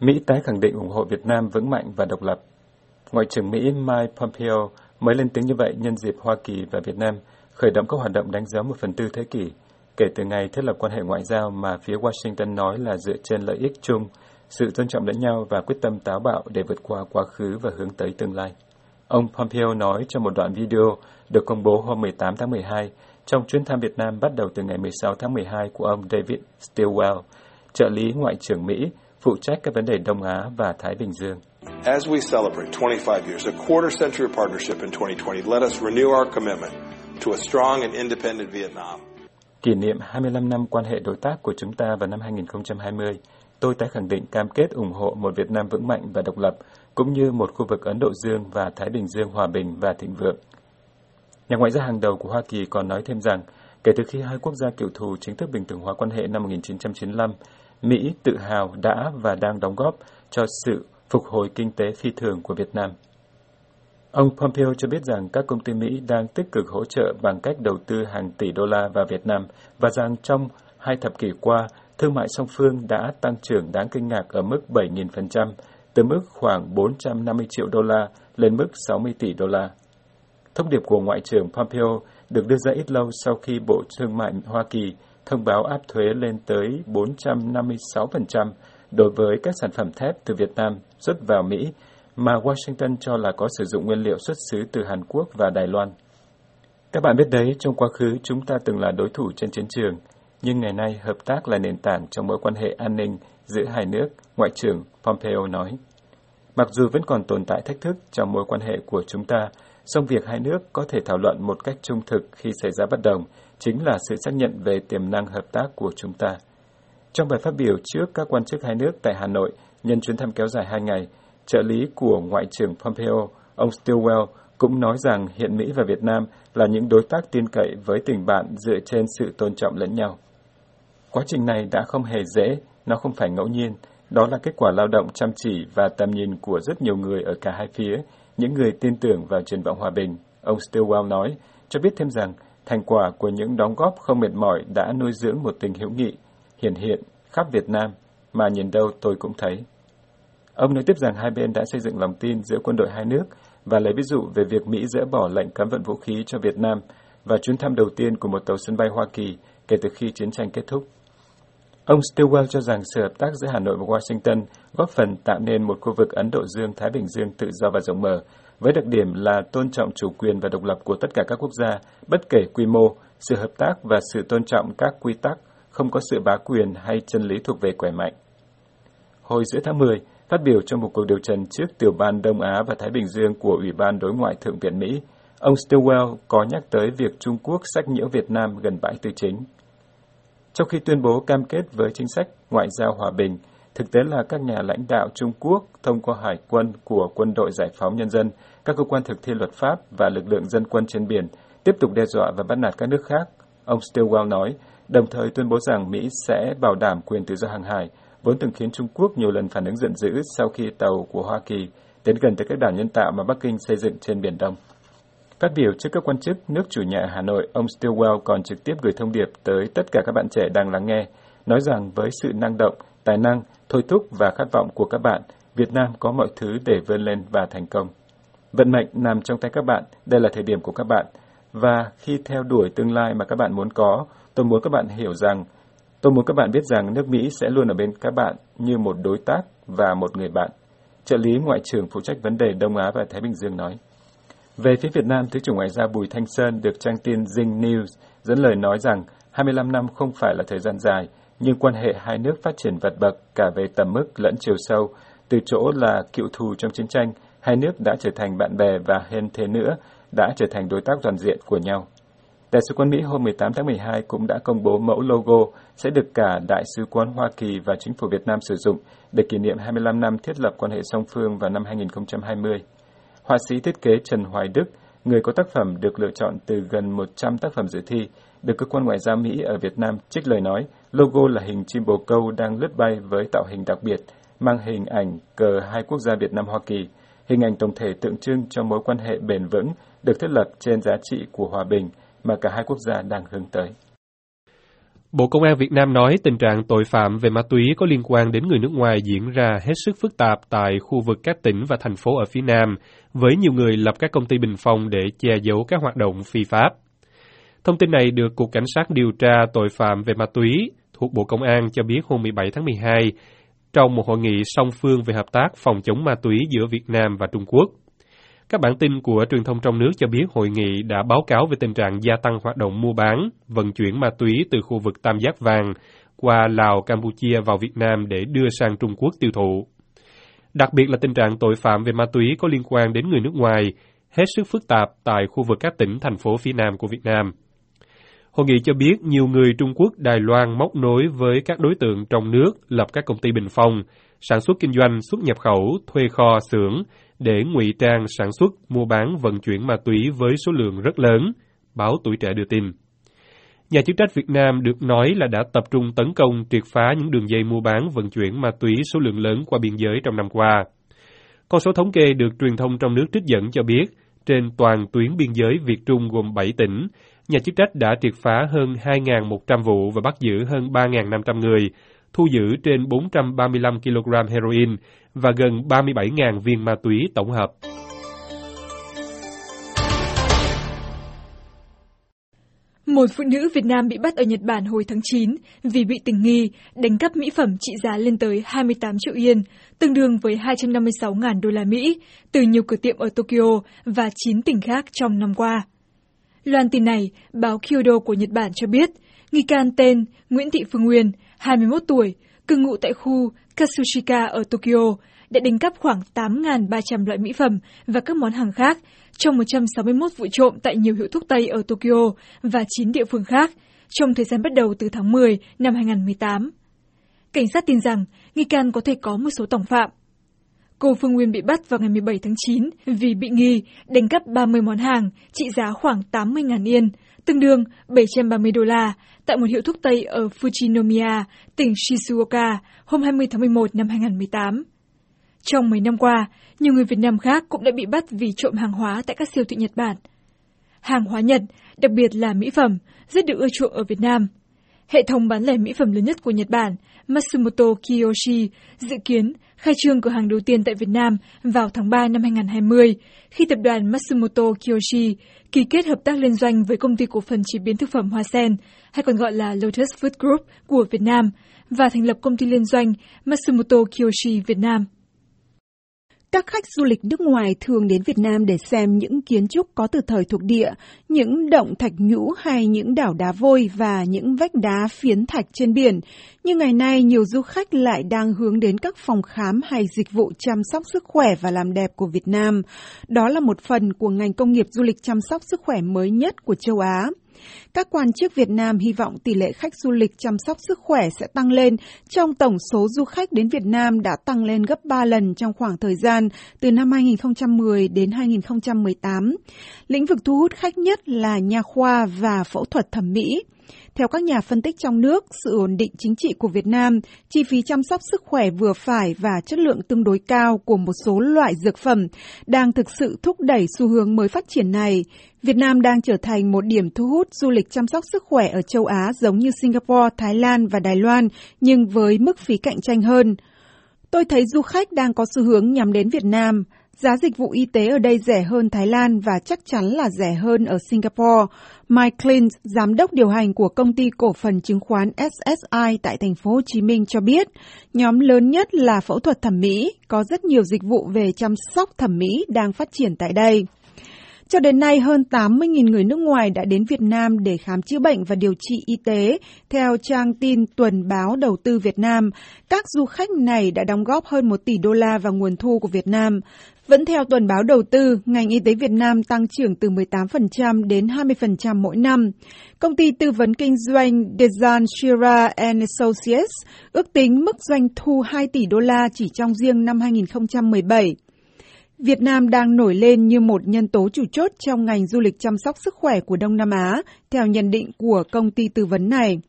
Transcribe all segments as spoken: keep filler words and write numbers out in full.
Mỹ tái khẳng định ủng hộ Việt Nam vững mạnh và độc lập. Ngoại trưởng Mỹ Mike Pompeo mới lên tiếng như vậy nhân dịp Hoa Kỳ và Việt Nam khởi động các hoạt động đánh dấu một phần tư thế kỷ, kể từ ngày thiết lập quan hệ ngoại giao mà phía Washington nói là dựa trên lợi ích chung, sự tôn trọng lẫn nhau và quyết tâm táo bạo để vượt qua quá khứ và hướng tới tương lai. Ông Pompeo nói trong một đoạn video được công bố hôm mười tám tháng mười hai trong chuyến thăm Việt Nam bắt đầu từ ngày mười sáu tháng mười hai của ông David Stilwell, trợ lý Ngoại trưởng Mỹ, phụ trách các vấn đề Đông Á và Thái Bình Dương. As we celebrate twenty-five years, a quarter century of partnership in twenty twenty, let us renew our commitment to a strong and independent Vietnam. Kỷ niệm hai mươi lăm năm quan hệ đối tác của chúng ta vào năm hai nghìn không trăm hai mươi, tôi tái khẳng định cam kết ủng hộ một Việt Nam vững mạnh và độc lập, cũng như một khu vực Ấn Độ Dương và Thái Bình Dương hòa bình và thịnh vượng. Nhà ngoại giao hàng đầu của Hoa Kỳ còn nói thêm rằng, kể từ khi hai quốc gia cựu thù chính thức bình thường hóa quan hệ năm một nghìn chín trăm chín mươi lăm, Mỹ tự hào đã và đang đóng góp cho sự phục hồi kinh tế phi thường của Việt Nam. Ông Pompeo cho biết rằng các công ty Mỹ đang tích cực hỗ trợ bằng cách đầu tư hàng tỷ đô la vào Việt Nam và rằng trong hai thập kỷ qua, thương mại song phương đã tăng trưởng đáng kinh ngạc ở mức bảy nghìn phần trăm, từ mức khoảng bốn trăm năm mươi triệu đô la lên mức sáu mươi tỷ đô la. Thông điệp của Ngoại trưởng Pompeo được đưa ra ít lâu sau khi Bộ Thương mại Hoa Kỳ thông báo áp thuế lên tới bốn trăm năm mươi sáu phần trăm đối với các sản phẩm thép từ Việt Nam xuất vào Mỹ, mà Washington cho là có sử dụng nguyên liệu xuất xứ từ Hàn Quốc và Đài Loan. Các bạn biết đấy, trong quá khứ chúng ta từng là đối thủ trên chiến trường, nhưng ngày nay hợp tác là nền tảng trong mối quan hệ an ninh giữa hai nước, Ngoại trưởng Pompeo nói. Mặc dù vẫn còn tồn tại thách thức trong mối quan hệ của chúng ta, song việc hai nước có thể thảo luận một cách trung thực khi xảy ra bất đồng chính là sự xác nhận về tiềm năng hợp tác của chúng ta. Trong bài phát biểu trước các quan chức hai nước tại Hà Nội nhân chuyến thăm kéo dài hai ngày, trợ lý của Ngoại trưởng Pompeo, ông Stilwell, cũng nói rằng hiện Mỹ và Việt Nam là những đối tác tin cậy với tình bạn dựa trên sự tôn trọng lẫn nhau. Quá trình này đã không hề dễ, nó không phải ngẫu nhiên, đó là kết quả lao động chăm chỉ và tầm nhìn của rất nhiều người ở cả hai phía, những người tin tưởng vào triển vọng hòa bình. Ông Stilwell nói, cho biết thêm rằng thành quả của những đóng góp không mệt mỏi đã nuôi dưỡng một tình hữu nghị, hiển hiện khắp Việt Nam, mà nhìn đâu tôi cũng thấy. Ông nói tiếp rằng hai bên đã xây dựng lòng tin giữa quân đội hai nước và lấy ví dụ về việc Mỹ dỡ bỏ lệnh cấm vận vũ khí cho Việt Nam và chuyến thăm đầu tiên của một tàu sân bay Hoa Kỳ kể từ khi chiến tranh kết thúc. Ông Stilwell cho rằng sự hợp tác giữa Hà Nội và Washington góp phần tạo nên một khu vực Ấn Độ Dương-Thái Bình Dương tự do và rộng mở, với đặc điểm là tôn trọng chủ quyền và độc lập của tất cả các quốc gia, bất kể quy mô, sự hợp tác và sự tôn trọng các quy tắc, không có sự bá quyền hay chân lý thuộc về khỏe mạnh. Hồi giữa tháng mười, phát biểu trong một cuộc điều trần trước Tiểu ban Đông Á và Thái Bình Dương của Ủy ban Đối ngoại Thượng viện Mỹ, ông Stilwell có nhắc tới việc Trung Quốc sách nhiễu Việt Nam gần bãi tư chính. Trong khi tuyên bố cam kết với chính sách ngoại giao hòa bình, thực tế là các nhà lãnh đạo Trung Quốc thông qua hải quân của Quân đội Giải phóng Nhân dân, các cơ quan thực thi luật pháp và lực lượng dân quân trên biển tiếp tục đe dọa và bắt nạt các nước khác, ông Stilwell nói, đồng thời tuyên bố rằng Mỹ sẽ bảo đảm quyền tự do hàng hải, vốn từng khiến Trung Quốc nhiều lần phản ứng giận dữ sau khi tàu của Hoa Kỳ tiến gần tới các đảo nhân tạo mà Bắc Kinh xây dựng trên Biển Đông. Phát biểu trước các quan chức nước chủ nhà Hà Nội, ông Stilwell còn trực tiếp gửi thông điệp tới tất cả các bạn trẻ đang lắng nghe, nói rằng với sự năng động, tài năng, thôi thúc và khát vọng của các bạn, Việt Nam có mọi thứ để vươn lên và thành công. Vận mệnh nằm trong tay các bạn, đây là thời điểm của các bạn. Và khi theo đuổi tương lai mà các bạn muốn có, tôi muốn các bạn hiểu rằng, tôi muốn các bạn biết rằng nước Mỹ sẽ luôn ở bên các bạn như một đối tác và một người bạn. Trợ lý Ngoại trưởng phụ trách vấn đề Đông Á và Thái Bình Dương nói. Về phía Việt Nam, Thứ trưởng Ngoại giao Bùi Thanh Sơn được trang tin Zing News dẫn lời nói rằng hai mươi lăm năm không phải là thời gian dài, nhưng quan hệ hai nước phát triển vượt bậc cả về tầm mức lẫn chiều sâu. Từ chỗ là cựu thù trong chiến tranh, hai nước đã trở thành bạn bè và hơn thế nữa, đã trở thành đối tác toàn diện của nhau. Đại sứ quán Mỹ hôm mười tám tháng mười hai cũng đã công bố mẫu logo sẽ được cả Đại sứ quán Hoa Kỳ và Chính phủ Việt Nam sử dụng để kỷ niệm hai mươi lăm năm thiết lập quan hệ song phương vào năm hai nghìn không trăm hai mươi. Họa sĩ thiết kế Trần Hoài Đức, người có tác phẩm được lựa chọn từ gần một trăm tác phẩm dự thi, được cơ quan ngoại giao Mỹ ở Việt Nam trích lời nói, logo là hình chim bồ câu đang lướt bay với tạo hình đặc biệt, mang hình ảnh cờ hai quốc gia Việt Nam-Hoa Kỳ, hình ảnh tổng thể tượng trưng cho mối quan hệ bền vững được thiết lập trên giá trị của hòa bình mà cả hai quốc gia đang hướng tới. Bộ Công an Việt Nam nói tình trạng tội phạm về ma túy có liên quan đến người nước ngoài diễn ra hết sức phức tạp tại khu vực các tỉnh và thành phố ở phía Nam, với nhiều người lập các công ty bình phong để che giấu các hoạt động phi pháp. Thông tin này được Cục Cảnh sát điều tra tội phạm về ma túy thuộc Bộ Công an cho biết hôm mười bảy tháng mười hai trong một hội nghị song phương về hợp tác phòng chống ma túy giữa Việt Nam và Trung Quốc. Các bản tin của truyền thông trong nước cho biết hội nghị đã báo cáo về tình trạng gia tăng hoạt động mua bán, vận chuyển ma túy từ khu vực Tam Giác Vàng qua Lào, Campuchia vào Việt Nam để đưa sang Trung Quốc tiêu thụ. Đặc biệt là tình trạng tội phạm về ma túy có liên quan đến người nước ngoài, hết sức phức tạp tại khu vực các tỉnh, thành phố phía Nam của Việt Nam. Hội nghị cho biết nhiều người Trung Quốc, Đài Loan móc nối với các đối tượng trong nước lập các công ty bình phong, sản xuất kinh doanh, xuất nhập khẩu, thuê kho, xưởng để ngụy trang sản xuất, mua bán, vận chuyển ma túy với số lượng rất lớn, báo Tuổi Trẻ đưa tin. Nhà chức trách Việt Nam được nói là đã tập trung tấn công triệt phá những đường dây mua bán, vận chuyển ma túy số lượng lớn qua biên giới trong năm qua. Con số thống kê được truyền thông trong nước trích dẫn cho biết, trên toàn tuyến biên giới Việt-Trung gồm bảy tỉnh, nhà chức trách đã triệt phá hơn hai nghìn một trăm vụ và bắt giữ hơn ba nghìn năm trăm người, thu giữ trên bốn trăm ba mươi lăm ki lô gam heroin và gần ba mươi bảy nghìn viên ma túy tổng hợp. Một phụ nữ Việt Nam bị bắt ở Nhật Bản hồi tháng chín vì bị tình nghi đánh cắp mỹ phẩm trị giá lên tới hai mươi tám triệu yên, tương đương với hai trăm năm mươi sáu nghìn đô la Mỹ, từ nhiều cửa tiệm ở Tokyo và chín tỉnh khác trong năm qua. Loan tin này, báo Kyodo của Nhật Bản cho biết, nghi can tên Nguyễn Thị Phương Nguyên, hai mươi mốt tuổi, cư ngụ tại khu Katsushika ở Tokyo, đã đánh cắp khoảng tám nghìn ba trăm loại mỹ phẩm và các món hàng khác trong một trăm sáu mươi mốt vụ trộm tại nhiều hiệu thuốc Tây ở Tokyo và chín địa phương khác, trong thời gian bắt đầu từ tháng mười năm hai nghìn không trăm mười tám. Cảnh sát tin rằng nghi can có thể có một số tòng phạm. Cô Phương Nguyên bị bắt vào ngày mười bảy tháng chín vì bị nghi đánh cắp ba mươi món hàng trị giá khoảng tám mươi nghìn yên, tương đương bảy trăm ba mươi đô la, tại một hiệu thuốc Tây ở Fujinomiya, tỉnh Shizuoka, hôm hai mươi tháng mười một năm hai nghìn không trăm mười tám. Trong mấy năm qua, nhiều người Việt Nam khác cũng đã bị bắt vì trộm hàng hóa tại các siêu thị Nhật Bản. Hàng hóa Nhật, đặc biệt là mỹ phẩm, rất được ưa chuộng ở Việt Nam. Hệ thống bán lẻ mỹ phẩm lớn nhất của Nhật Bản, Matsumoto Kiyoshi, dự kiến khai trương cửa hàng đầu tiên tại Việt Nam vào tháng ba năm hai nghìn không trăm hai mươi, khi tập đoàn Matsumoto Kiyoshi ký kết hợp tác liên doanh với công ty cổ phần chế biến thực phẩm Hoa Sen, hay còn gọi là Lotus Food Group của Việt Nam, và thành lập công ty liên doanh Matsumoto Kiyoshi Việt Nam. Các khách du lịch nước ngoài thường đến Việt Nam để xem những kiến trúc có từ thời thuộc địa, những động thạch nhũ hay những đảo đá vôi và những vách đá phiến thạch trên biển. Nhưng ngày nay, nhiều du khách lại đang hướng đến các phòng khám hay dịch vụ chăm sóc sức khỏe và làm đẹp của Việt Nam. Đó là một phần của ngành công nghiệp du lịch chăm sóc sức khỏe mới nhất của châu Á. Các quan chức Việt Nam hy vọng tỷ lệ khách du lịch chăm sóc sức khỏe sẽ tăng lên trong tổng số du khách đến Việt Nam đã tăng lên gấp ba lần trong khoảng thời gian từ năm hai nghìn không trăm mười đến hai nghìn không trăm mười tám. Lĩnh vực thu hút khách nhất là nha khoa và phẫu thuật thẩm mỹ. Theo các nhà phân tích trong nước, sự ổn định chính trị của Việt Nam, chi phí chăm sóc sức khỏe vừa phải và chất lượng tương đối cao của một số loại dược phẩm đang thực sự thúc đẩy xu hướng mới phát triển này. Việt Nam đang trở thành một điểm thu hút du lịch chăm sóc sức khỏe ở châu Á giống như Singapore, Thái Lan và Đài Loan, nhưng với mức phí cạnh tranh hơn. Tôi thấy du khách đang có xu hướng nhắm đến Việt Nam. Giá dịch vụ y tế ở đây rẻ hơn Thái Lan và chắc chắn là rẻ hơn ở Singapore. Mike Clint, giám đốc điều hành của công ty cổ phần chứng khoán ét ét i tại thành phố Hồ Chí Minh cho biết, nhóm lớn nhất là phẫu thuật thẩm mỹ, có rất nhiều dịch vụ về chăm sóc thẩm mỹ đang phát triển tại đây. Cho đến nay, hơn tám mươi nghìn người nước ngoài đã đến Việt Nam để khám chữa bệnh và điều trị y tế. Theo trang tin Tuần báo Đầu tư Việt Nam, các du khách này đã đóng góp hơn một tỷ đô la vào nguồn thu của Việt Nam. Vẫn theo Tuần báo Đầu tư, ngành y tế Việt Nam tăng trưởng từ mười tám phần trăm đến hai mươi phần trăm mỗi năm. Công ty tư vấn kinh doanh Dejan Shira and Associates ước tính mức doanh thu hai tỷ đô la chỉ trong riêng năm hai nghìn không trăm mười bảy. Việt Nam đang nổi lên như một nhân tố chủ chốt trong ngành du lịch chăm sóc sức khỏe của Đông Nam Á, theo nhận định của công ty tư vấn này.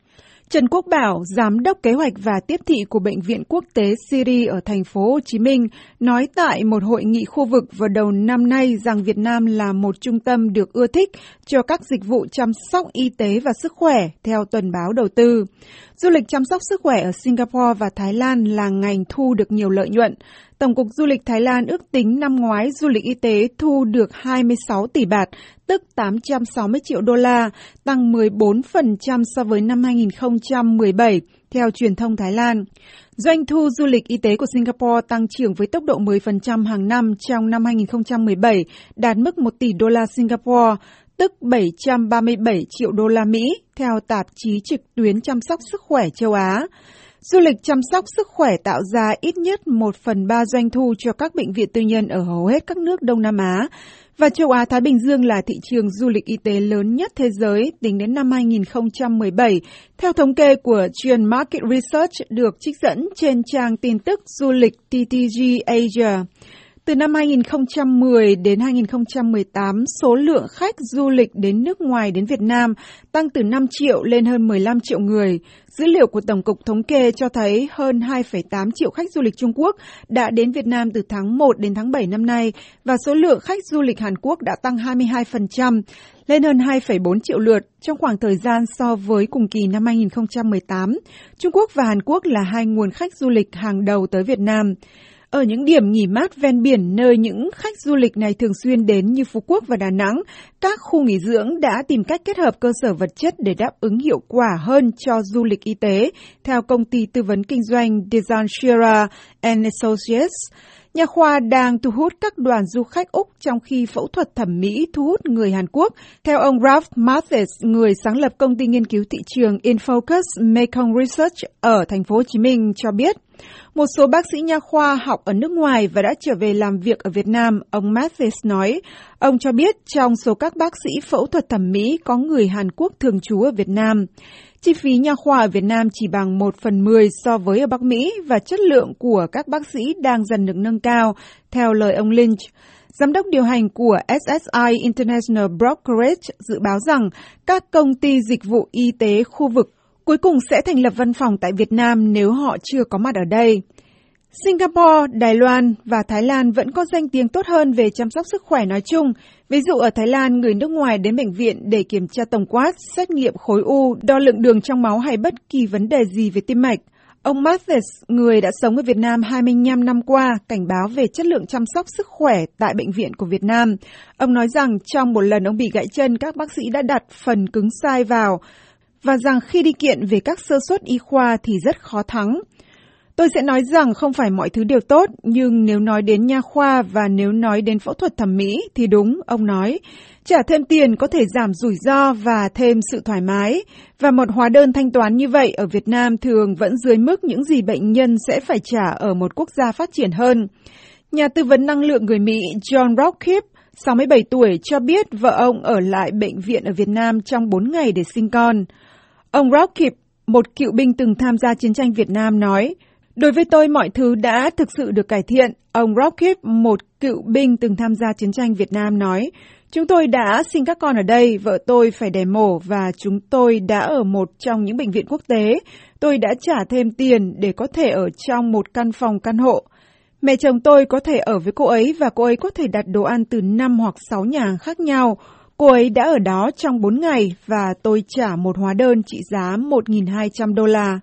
Trần Quốc Bảo, Giám đốc Kế hoạch và Tiếp thị của Bệnh viện Quốc tế Syria ở thành phố Hồ Chí Minh, nói tại một hội nghị khu vực vào đầu năm nay rằng Việt Nam là một trung tâm được ưa thích cho các dịch vụ chăm sóc y tế và sức khỏe, theo tuần báo đầu tư. Du lịch chăm sóc sức khỏe ở Singapore và Thái Lan là ngành thu được nhiều lợi nhuận. Tổng cục Du lịch Thái Lan ước tính năm ngoái du lịch y tế thu được hai mươi sáu tỷ baht, tức tám trăm sáu mươi triệu đô la, tăng mười bốn phần trăm so với năm hai nghìn không trăm mười bảy, theo truyền thông Thái Lan. Doanh thu du lịch y tế của Singapore tăng trưởng với tốc độ mười phần trăm hàng năm trong năm hai nghìn không trăm mười bảy, đạt mức một tỷ đô la Singapore, tức bảy trăm ba mươi bảy triệu đô la Mỹ, theo tạp chí trực tuyến chăm sóc sức khỏe châu Á. Du lịch chăm sóc sức khỏe tạo ra ít nhất một phần ba doanh thu cho các bệnh viện tư nhân ở hầu hết các nước Đông Nam Á, và châu Á-Thái Bình Dương là thị trường du lịch y tế lớn nhất thế giới tính đến năm hai nghìn không trăm mười bảy, theo thống kê của Trend Market Research được trích dẫn trên trang tin tức du lịch T T G Asia. Từ năm hai nghìn không trăm mười đến hai nghìn không trăm mười tám, số lượng khách du lịch đến nước ngoài đến Việt Nam tăng từ năm triệu lên hơn mười lăm triệu người. Dữ liệu của Tổng cục Thống kê cho thấy hơn hai phẩy tám triệu khách du lịch Trung Quốc đã đến Việt Nam từ tháng một đến tháng bảy năm nay, và số lượng khách du lịch Hàn Quốc đã tăng hai mươi hai phần trăm, lên hơn hai phẩy bốn triệu lượt trong khoảng thời gian so với cùng kỳ năm hai nghìn không trăm mười tám. Trung Quốc và Hàn Quốc là hai nguồn khách du lịch hàng đầu tới Việt Nam. Ở những điểm nghỉ mát ven biển nơi những khách du lịch này thường xuyên đến như Phú Quốc và Đà Nẵng, các khu nghỉ dưỡng đã tìm cách kết hợp cơ sở vật chất để đáp ứng hiệu quả hơn cho du lịch y tế, theo công ty tư vấn kinh doanh Desan Shira and Associates. Nha khoa đang thu hút các đoàn du khách Úc trong khi phẫu thuật thẩm mỹ thu hút người Hàn Quốc, theo ông Ralph Mathis, người sáng lập công ty nghiên cứu thị trường Infocus Mekong Research ở thành phố Hồ Chí Minh cho biết. Một số bác sĩ nha khoa học ở nước ngoài và đã trở về làm việc ở Việt Nam, ông Mathis nói. Ông cho biết trong số các bác sĩ phẫu thuật thẩm mỹ có người Hàn Quốc thường trú ở Việt Nam. Chi phí nha khoa ở Việt Nam chỉ bằng một phần mười so với ở Bắc Mỹ, và chất lượng của các bác sĩ đang dần được nâng cao, theo lời ông Lynch. Giám đốc điều hành của S S I International Brokerage dự báo rằng các công ty dịch vụ y tế khu vực cuối cùng sẽ thành lập văn phòng tại Việt Nam nếu họ chưa có mặt ở đây. Singapore, Đài Loan và Thái Lan vẫn có danh tiếng tốt hơn về chăm sóc sức khỏe nói chung. Ví dụ ở Thái Lan, người nước ngoài đến bệnh viện để kiểm tra tổng quát, xét nghiệm khối u, đo lượng đường trong máu hay bất kỳ vấn đề gì về tim mạch. Ông Mathis, người đã sống ở Việt Nam hai mươi lăm năm qua, cảnh báo về chất lượng chăm sóc sức khỏe tại bệnh viện của Việt Nam. Ông nói rằng trong một lần ông bị gãy chân, các bác sĩ đã đặt phần cứng sai vào, và rằng khi đi kiện về các sơ suất y khoa thì rất khó thắng. Tôi sẽ nói rằng không phải mọi thứ đều tốt, nhưng nếu nói đến nha khoa và nếu nói đến phẫu thuật thẩm mỹ thì đúng, ông nói. Trả thêm tiền có thể giảm rủi ro và thêm sự thoải mái, và một hóa đơn thanh toán như vậy ở Việt Nam thường vẫn dưới mức những gì bệnh nhân sẽ phải trả ở một quốc gia phát triển hơn. Nhà tư vấn năng lượng người Mỹ John Rockhiff, sáu mươi bảy tuổi, cho biết vợ ông ở lại bệnh viện ở Việt Nam trong bốn ngày để sinh con. Ông Rockhiff, một cựu binh từng tham gia chiến tranh Việt Nam, nói, đối với tôi mọi thứ đã thực sự được cải thiện. Ông Rockhiff, một cựu binh từng tham gia chiến tranh Việt Nam, nói, chúng tôi đã sinh các con ở đây, vợ tôi phải đẻ mổ và chúng tôi đã ở một trong những bệnh viện quốc tế. Tôi đã trả thêm tiền để có thể ở trong một căn phòng căn hộ. Mẹ chồng tôi có thể ở với cô ấy và cô ấy có thể đặt đồ ăn từ năm hoặc sáu nhà hàng khác nhau. Cô ấy đã ở đó trong bốn ngày và tôi trả một hóa đơn trị giá một nghìn hai trăm đô la.